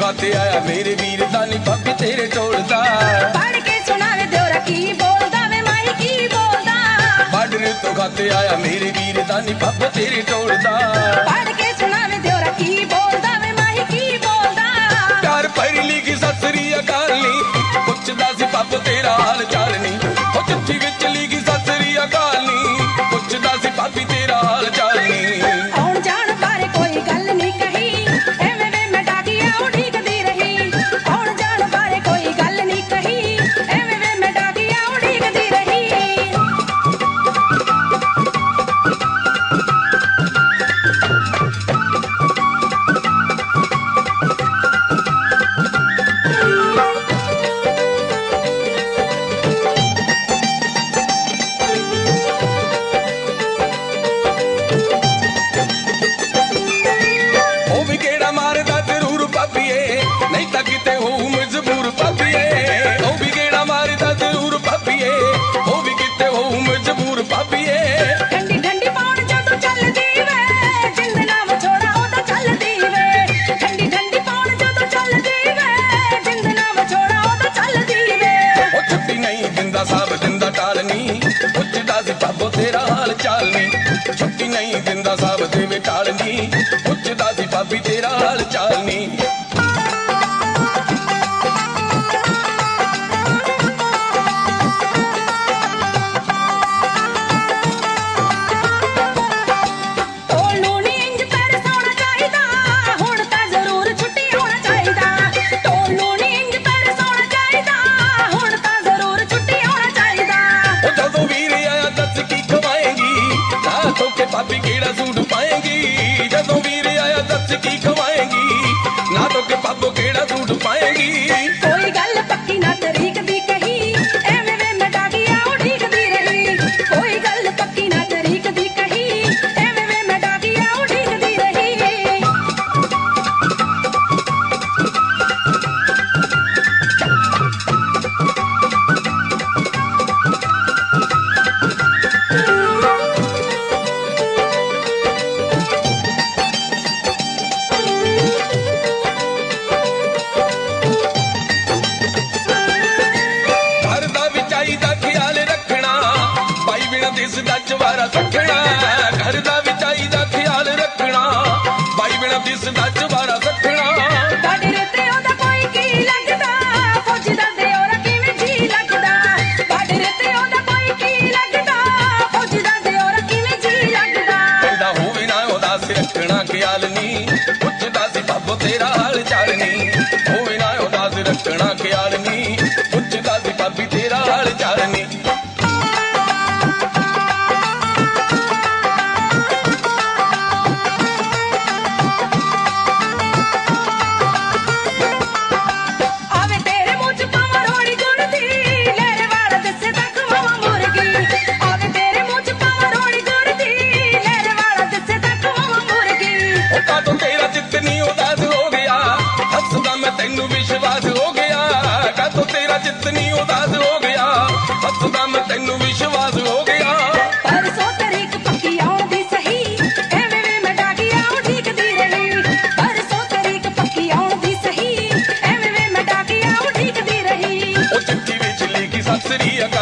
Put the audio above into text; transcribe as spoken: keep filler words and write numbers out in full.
खाते आया मेरे वीर दा नी भाभी तेरे टोलदा। पढ़ के सुनावे दियोरा की बोलदा वे माही की बोलदा। बार्डर तो खाते आया मेरे वीर दा नी भाभी तेरे टोलदा। पढ़ के सुनावे दियोरा की बोलदा वे माही की बोलदा। प्यार पढ़ी लिखी सत श्री अकाल नी पुछदा सी पाप तेरा हाल चाल नी। ओ चिट्ठी विच लिखी सत श्री अकाल नी पुछदा सी पापी तेरा हाल चाल नी। आउण जाण बारे कोई गल नहीं कही एवें वे मैं डाकिया उड़ीकदी रही। आउण जाण बारे कोई गल नहीं कही एवें वे मैं डाकिया उड़ीकदी रही। किते हो मजबूर पापिए ओ भी गेड़ा मारदा जरूर पापिए ओ भी किते हो मजबूर पापिए। ठंडी ठंडी पौड़ जदों चलदी वे जिंद नाम छोड़ा ओ तां चलदी वे। ठंडी ठंडी पौड़ जदों चलदी वे जिंद नाम छोड़ा ओ तां चलदी वे। ओ छुट्टी नहीं दिंदा साहब दिंदा टालनी पुछदा सी पापो तेरा हाल चाल नी। छुट्टी नहीं दिंदा साहब देवे टालनी पुछदा सी पापी तेरा हाल चाल नी। पापी केड़ा सूट पाएगी जदों वीर आया दस की खवाएगी ना तो के पापो केड़ा सूट पाएगी। कोई गल पक्की ना तरीक दी कही एवें वे मैं डाकिया उड़ीकदी रही। कोई गल पक्की ना तरीक दी कही एवें वे मैं डाकिया उड़ीकदी रही। दिसदा चवारा सखना घर दा भी चाहीदा ख्याल रखना भाई बिना दिसदा चवारा सखना। बार्डर ते ओदा कोई की लगदा फौजी दा दियोरा किवें जी लगदा। बार्डर ते ओदा कोई की लगदा फौजी दा दियोरा किवें जी लगदा। कहंदा होवे ना ओदा सिर रखना ख्याल नी पुछदा सी पापो तेरा हाल चाल नी। होवे ना ओदा सिर रखना ख्याल नी पुछदा सी पापी तेरा हाल चाल नी। तेनू विश्वास हो गया का तो तेरा जितनी उदास हो गया हसदा मैं तेनू विश्वास हो गया। परसों तरीक पक्की आउण दी सही एवें वे मैं डाकिया उड़ीकदी रही। परसों तरीक पक्की आउण दी सही एवें वे मैं डाकिया उड़ीकदी रही। ओ चिट्ठी विच लिखी सत श्री अकाल